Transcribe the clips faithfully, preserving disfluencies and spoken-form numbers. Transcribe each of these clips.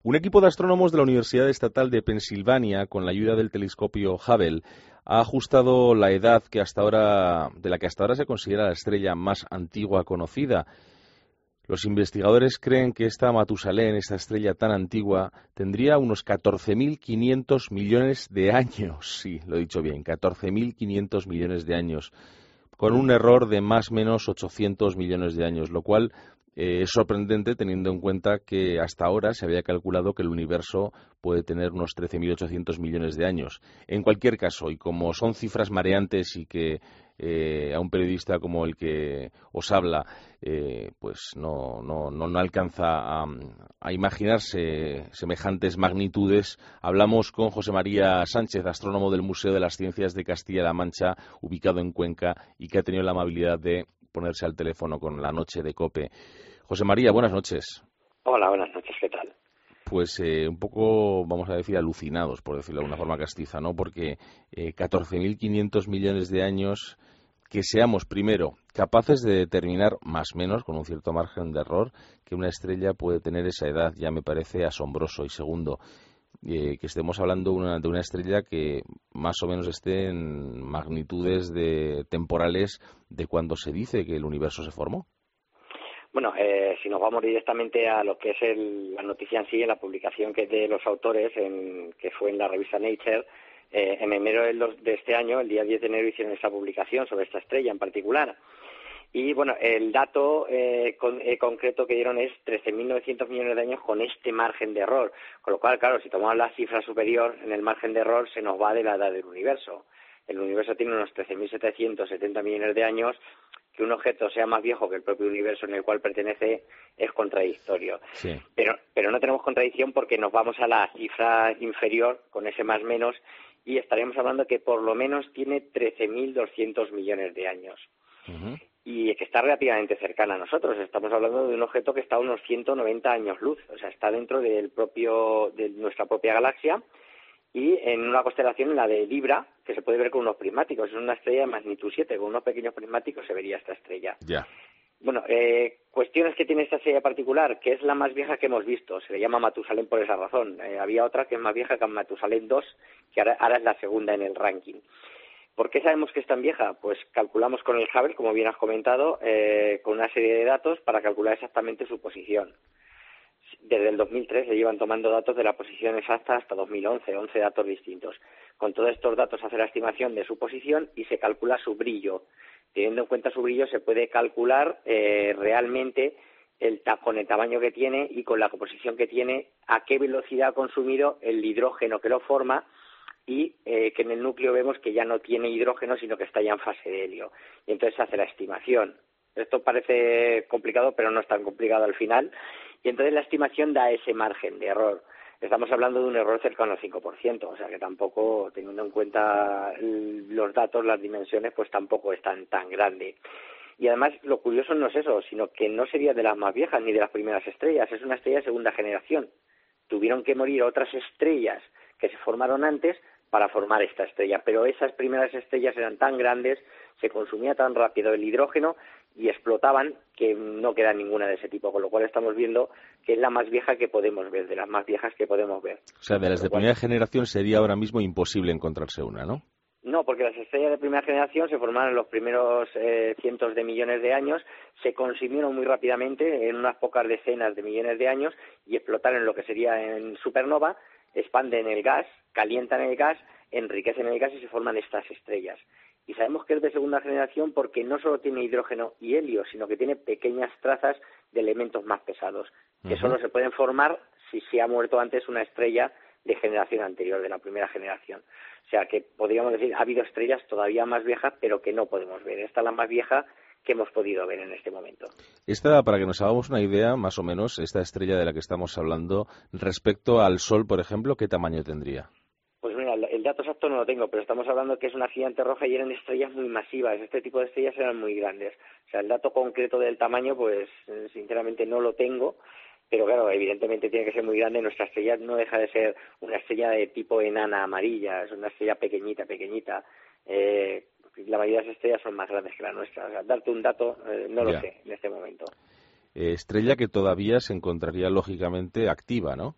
Un equipo de astrónomos de la Universidad Estatal de Pensilvania, con la ayuda del telescopio Hubble, ha ajustado la edad que hasta ahora, de la que hasta ahora se considera la estrella más antigua conocida. Los investigadores creen que esta Matusalén, esta estrella tan antigua, tendría unos catorce mil quinientos millones de años. Sí, lo he dicho bien, catorce mil quinientos millones de años, con un error de más o menos ochocientos millones de años, lo cual eh, es sorprendente teniendo en cuenta que hasta ahora se había calculado que el universo puede tener unos trece mil ochocientos millones de años. En cualquier caso, y como son cifras mareantes y que eh, a un periodista como el que os habla eh, pues no, no, no, no alcanza a, a imaginarse semejantes magnitudes, hablamos con José María Sánchez, astrónomo del Museo de las Ciencias de Castilla-La Mancha, ubicado en Cuenca, y que ha tenido la amabilidad de ponerse al teléfono con La Noche de COPE. José María, buenas noches. Hola, buenas noches, ¿qué tal? Pues eh, un poco, vamos a decir, alucinados, por decirlo de alguna forma castiza, ¿no? Porque eh, catorce mil quinientos millones de años, que seamos, primero, capaces de determinar, más o menos, con un cierto margen de error, que una estrella puede tener esa edad, ya me parece asombroso. Y segundo, eh, que estemos hablando una, de una estrella que más o menos esté en magnitudes de, temporales de cuando se dice que el universo se formó. Bueno, eh, si nos vamos directamente a lo que es el, la noticia en sí, en la publicación que es de los autores, en, que fue en la revista Nature, eh, en enero de este año, el día diez de enero, hicieron esa publicación sobre esta estrella en particular. Y bueno, el dato eh, con, eh, concreto que dieron es trece mil novecientos millones de años con este margen de error. Con lo cual, claro, si tomamos la cifra superior en el margen de error, se nos va de la edad del universo. El universo tiene unos trece mil setecientos setenta millones de años. Que un objeto sea más viejo que el propio universo en el cual pertenece es contradictorio. Sí. Pero, pero no tenemos contradicción porque nos vamos a la cifra inferior, con ese más menos, y estaremos hablando que por lo menos tiene trece mil doscientos millones de años. Uh-huh. Y que está relativamente cercana a nosotros. Estamos hablando de un objeto que está a unos ciento noventa años luz, o sea, está dentro del propio de nuestra propia galaxia, y en una constelación, la de Libra, que se puede ver con unos prismáticos. Es una estrella de magnitud siete, con unos pequeños prismáticos se vería esta estrella. Ya. Bueno, eh, cuestiones que tiene esta estrella particular, que es la más vieja que hemos visto. Se le llama Matusalén por esa razón. Eh, había otra que es más vieja que Matusalén dos, que ahora, ahora es la segunda en el ranking. ¿Por qué sabemos que es tan vieja? Pues calculamos con el Hubble, como bien has comentado, eh, con una serie de datos para calcular exactamente su posición. Desde el dos mil tres se llevan tomando datos de la posición exacta hasta dos mil once, once datos distintos. Con todos estos datos se hace la estimación de su posición y se calcula su brillo. Teniendo en cuenta su brillo se puede calcular eh, realmente el ta- con el tamaño que tiene y con la composición que tiene, a qué velocidad ha consumido el hidrógeno que lo forma y eh, que en el núcleo vemos que ya no tiene hidrógeno, sino que está ya en fase de helio. Y entonces se hace la estimación. Esto parece complicado, pero no es tan complicado al final. Y entonces la estimación da ese margen de error. Estamos hablando de un error cercano al cinco por ciento, o sea que tampoco, teniendo en cuenta los datos, las dimensiones, pues tampoco es tan, tan grande. Y además lo curioso no es eso, sino que no sería de las más viejas ni de las primeras estrellas, es una estrella de segunda generación. Tuvieron que morir otras estrellas que se formaron antes para formar esta estrella, pero esas primeras estrellas eran tan grandes, se consumía tan rápido el hidrógeno y explotaban que no queda ninguna de ese tipo, con lo cual estamos viendo que es la más vieja que podemos ver, de las más viejas que podemos ver. O sea, de las de primera generación sería ahora mismo imposible encontrarse una, ¿no? No, porque las estrellas de primera generación se formaron en los primeros eh, cientos de millones de años, se consumieron muy rápidamente en unas pocas decenas de millones de años y explotaron lo que sería en supernova, expanden el gas, calientan el gas, enriquecen el gas y se forman estas estrellas. Y sabemos que es de segunda generación porque no solo tiene hidrógeno y helio, sino que tiene pequeñas trazas de elementos más pesados, que uh-huh. solo se pueden formar si se ha muerto antes una estrella de generación anterior, de la primera generación. O sea que podríamos decir, ha habido estrellas todavía más viejas, pero que no podemos ver. Esta es la más vieja que hemos podido ver en este momento. Esta, para que nos hagamos una idea, más o menos, esta estrella de la que estamos hablando, respecto al Sol, por ejemplo, ¿qué tamaño tendría? Pues mira, el dato exacto no lo tengo, pero estamos hablando que es una gigante roja y eran estrellas muy masivas. Este tipo de estrellas eran muy grandes. O sea, el dato concreto del tamaño, pues sinceramente no lo tengo, pero claro, evidentemente tiene que ser muy grande. Nuestra estrella no deja de ser una estrella de tipo enana amarilla, es una estrella pequeñita, pequeñita. Eh, la mayoría de las estrellas son más grandes que la nuestra. O sea, darte un dato eh, no lo ya. sé en este momento. Eh, estrella que todavía se encontraría lógicamente activa, ¿no?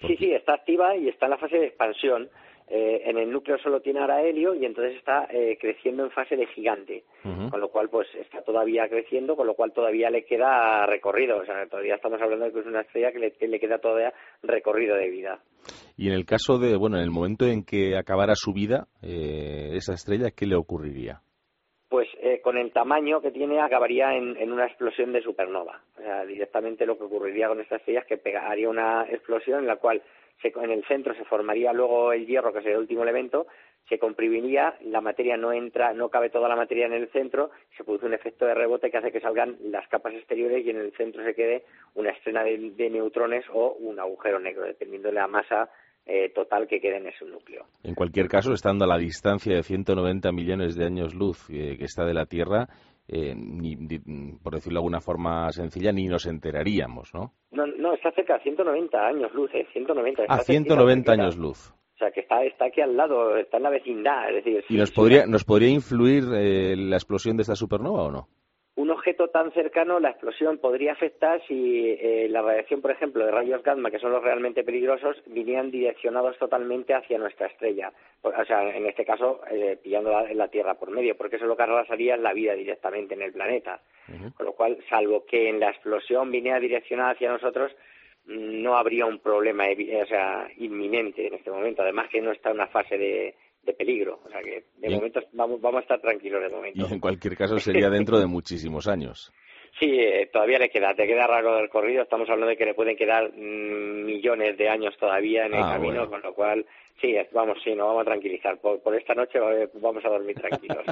Sí, sí, está activa y está en la fase de expansión. Eh, en el núcleo solo tiene ahora helio y entonces está eh, creciendo en fase de gigante, uh-huh. Con lo cual pues está todavía creciendo, con lo cual todavía le queda recorrido, o sea, todavía estamos hablando de que es una estrella que le, que le queda todavía recorrido de vida. Y en el caso de, bueno, en el momento en que acabara su vida, eh, esa estrella, ¿qué le ocurriría? Pues eh, con el tamaño que tiene acabaría en, en una explosión de supernova. O sea, directamente lo que ocurriría con esta estrella es que pegaría una explosión en la cual se, en el centro se formaría luego el hierro, que sería el último elemento, se comprimiría, la materia no entra, no cabe toda la materia en el centro, se produce un efecto de rebote que hace que salgan las capas exteriores y en el centro se quede una estrella de, de neutrones o un agujero negro, dependiendo de la masa Eh, total que quede en ese núcleo. En cualquier caso, estando a la distancia de ciento noventa millones de años luz eh, que está de la Tierra, eh, ni, ni, por decirlo de alguna forma sencilla, ni nos enteraríamos, ¿no? No, no, está cerca, ciento noventa años luz, eh, ciento noventa. Ah, ciento noventa años luz. O sea, que está, está aquí al lado, está en la vecindad, es decir... ¿Y sí, nos, sí, podría, nos podría influir eh, la explosión de esta supernova o no? Un objeto tan cercano, la explosión podría afectar si eh, la radiación, por ejemplo, de rayos gamma, que son los realmente peligrosos, vinieran direccionados totalmente hacia nuestra estrella. O sea, en este caso, eh, pillando la, la Tierra por medio, porque eso lo que arrasaría es la vida directamente en el planeta. Uh-huh. Con lo cual, salvo que en la explosión viniera direccionada hacia nosotros, no habría un problema, o sea, inminente en este momento. Además que no está en una fase de... de peligro, o sea que de y momento vamos vamos a estar tranquilos de momento. Y en cualquier caso sería dentro de muchísimos años. Sí, eh, todavía le queda, te queda raro del recorrido, estamos hablando de que le pueden quedar mmm, millones de años todavía en el ah, camino, bueno. Con lo cual, sí, vamos, sí, nos vamos a tranquilizar, por, por esta noche vamos a dormir tranquilos.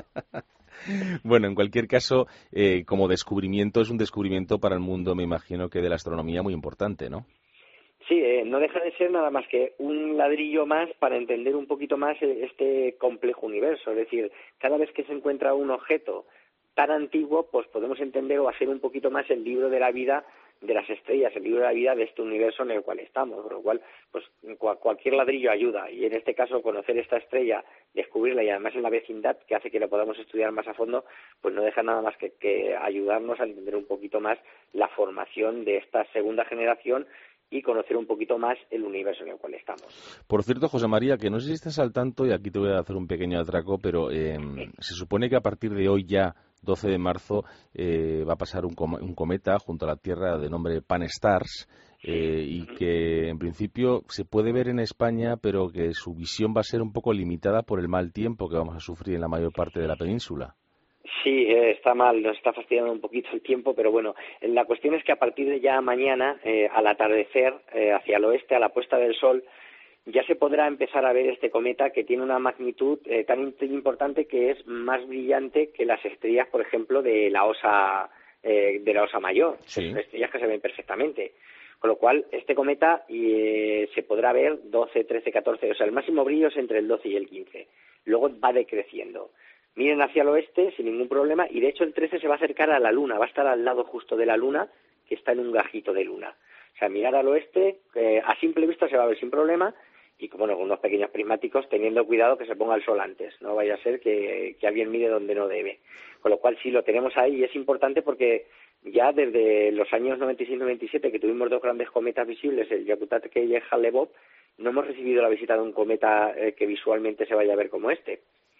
Bueno, en cualquier caso, eh, como descubrimiento, es un descubrimiento para el mundo, me imagino que de la astronomía muy importante, ¿no? Sí, eh, no deja de ser nada más que un ladrillo más para entender un poquito más este complejo universo. Es decir, cada vez que se encuentra un objeto tan antiguo, pues podemos entender o hacer un poquito más el libro de la vida de las estrellas, el libro de la vida de este universo en el cual estamos, por lo cual, pues cual, cualquier ladrillo ayuda. Y en este caso, conocer esta estrella, descubrirla y además en la vecindad, que hace que la podamos estudiar más a fondo, pues no deja nada más que, que ayudarnos a entender un poquito más la formación de esta segunda generación y conocer un poquito más el universo en el cual estamos. Por cierto, José María, que no sé si estás al tanto, y aquí te voy a hacer un pequeño atraco, pero eh, se supone que a partir de hoy ya, doce de marzo, eh, va a pasar un, com- un cometa junto a la Tierra de nombre Pan-STARRS, eh, y que en principio se puede ver en España, pero que su visión va a ser un poco limitada por el mal tiempo que vamos a sufrir en la mayor parte de la península. Sí, eh, está mal, nos está fastidiando un poquito el tiempo, pero bueno, la cuestión es que a partir de ya mañana, eh, al atardecer, eh, hacia el oeste, a la puesta del sol, ya se podrá empezar a ver este cometa que tiene una magnitud eh, tan importante que es más brillante que las estrellas, por ejemplo, de la Osa, eh, de la Osa Mayor, sí. Son estrellas que se ven perfectamente. Con lo cual, este cometa eh, se podrá ver doce, trece, catorce, o sea, el máximo brillo es entre el doce y el quince. Luego va decreciendo. Miren hacia el oeste sin ningún problema y de hecho el trece se va a acercar a la luna, va a estar al lado justo de la luna que está en un gajito de luna. O sea, mirar al oeste, eh, a simple vista se va a ver sin problema y bueno, con unos pequeños prismáticos teniendo cuidado que se ponga el sol antes, no vaya a ser que, que alguien mire donde no debe. Con lo cual sí lo tenemos ahí y es importante porque ya desde los años noventa y seis noventa y siete que tuvimos dos grandes cometas visibles, el Yakutat-K y el Hale-Bopp, no hemos recibido la visita de un cometa eh, que visualmente se vaya a ver como este.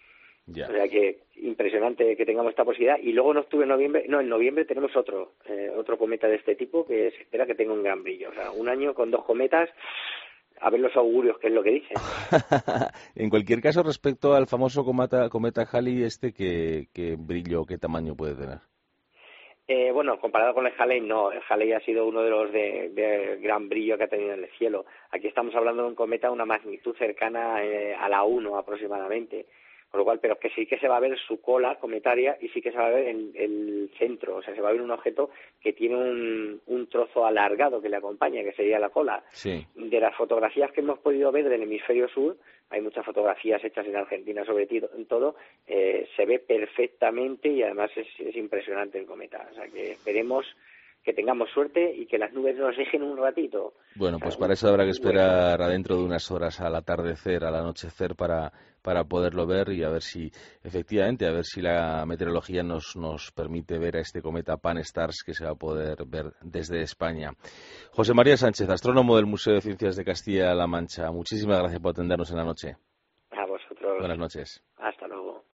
Ya. O sea que impresionante que tengamos esta posibilidad. Y luego en octubre, noviembre, no, en noviembre tenemos otro, eh, otro cometa de este tipo que se espera que tenga un gran brillo. O sea, un año con dos cometas, a ver los augurios, qué es lo que dicen. En cualquier caso, respecto al famoso cometa, cometa Halley, este, ¿qué, qué brillo, qué tamaño puede tener? Eh, bueno, comparado con el Halley, no. El Halley ha sido uno de los de, de gran brillo que ha tenido en el cielo. Aquí estamos hablando de un cometa de una magnitud cercana eh, a la uno aproximadamente. Con lo cual, pero que sí que se va a ver su cola cometaria y sí que se va a ver el, el centro, o sea, se va a ver un objeto que tiene un, un trozo alargado que le acompaña, que sería la cola. Sí. De las fotografías que hemos podido ver del hemisferio sur, hay muchas fotografías hechas en Argentina sobre todo, eh, se ve perfectamente y además es, es impresionante el cometa. O sea, que esperemos que tengamos suerte y que las nubes nos dejen un ratito. Bueno, pues para eso habrá que esperar adentro de unas horas al atardecer, al anochecer, para, para poderlo ver y a ver si, efectivamente, a ver si la meteorología nos, nos permite ver a este cometa Pan-STARRS que se va a poder ver desde España. José María Sánchez, astrónomo del Museo de Ciencias de Castilla-La Mancha, muchísimas gracias por atendernos en la noche. A vosotros. Buenas noches. Hasta luego.